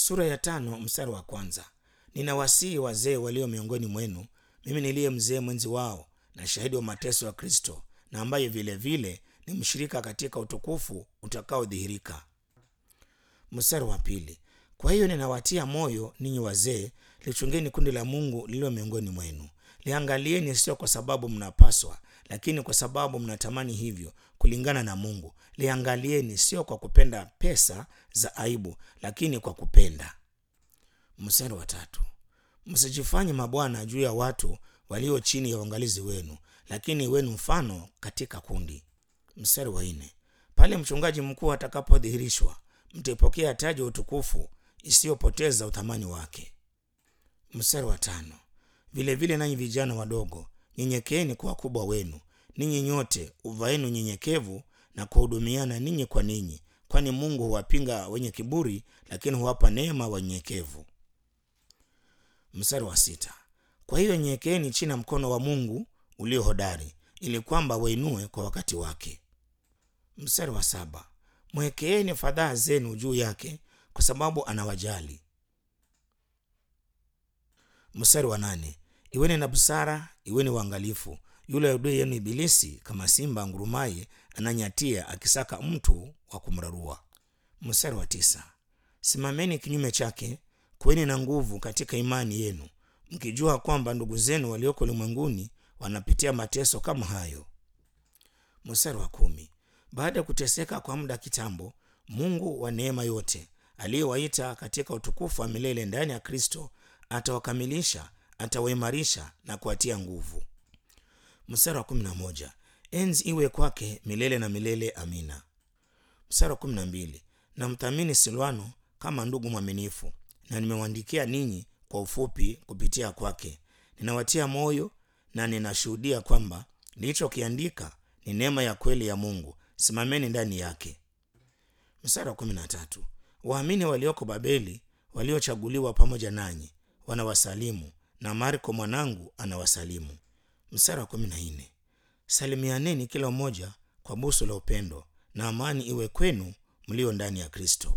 Sura ya 5 mstari wa kwanza. Ninawasihi wazee walio miongoni mwenu, mimi niliye mzee mwenzi wao na shahidi wa mateso ya Kristo, na ambaye vile vile ni mshirika katika utukufu utakaodhihirika. Mstari wa pili. Kwa hiyo ninawatia moyo ninyi wazee, lichungeni kundi la Mungu lililo miongoni mwenu. Liangalieni sio kwa sababu mnapaswa, lakini kwa sababu mnatamani hivyo kulingana na Mungu. Liangalieni sio kwa kupenda pesa za aibu, lakini kwa kupenda. Mstari wa tatu. Msijifanye mabwana juu ya watu walio chini ya uangalizi wenu, lakini wenu mfano katika kundi. Mstari wa nne. Pale mchungaji mkuu atakapodhihirishwa, mtapokea taji ya utukufu isiyopoteza uthamani wake. Mstari wa tano. Vile vile nanyi vijana wadogo, nyenyekeeni kwa wakubwa wenu. Ninyi nyote uvaeni unyenyekevu na kuhudumiana ninyi kwa ninyi, kwani Mungu huwapinga wenye kiburi, lakini huwapa neema wanyenyekevu. Mstari wa sita. Kwa hiyo nyenyekeeni chini ya mkono wa Mungu ulio hodari, ili kwamba wainue kwa wakati wake. Mstari wa saba. Mwekeeni fadhaa zenu juu yake, kwa sababu anawajali. Mstari wa nane. Iweni na busara, iweni waangalifu. Yule adui yenu Ibilisi kama simba angurumaye ananyatia akisaka mtu wa kumrarua. Mstari wa tisa. Simameni kinyume chake, kuweni na nguvu katika imani yenu, mkijua kwamba ndugu zenu walioko ulimwenguni wanapitia mateso kama hayo. Mstari wa kumi. Baada ya kuteseka kwa muda kitambo, Mungu wa neema yote aliyewaita katika utukufu wa milele ndani ya Kristo atawakamilisha, atawaimarisha na kuwatia nguvu. Mstari wa 11. Enzi iwe kwake milele na milele. Amina. Mstari wa 12. Namthamini Silwano kama ndugu mwaminifu, na nimewaandikia ninyi kwa ufupi kupitia kwake. Ninawatia moyo na ninashuhudia kwamba nilichokiandika ni neema ya kweli ya Mungu. Simameni ndani yake. Mstari wa 13. Waamini walioko Babeli waliochaguliwa pamoja nanyi wanawasalimu, na Marko mwanangu anawasalimu. Mstari wa 14. Salimianeni kila mmoja kwa busu la upendo, na amani iwe kwenu mlio ndani ya Kristo.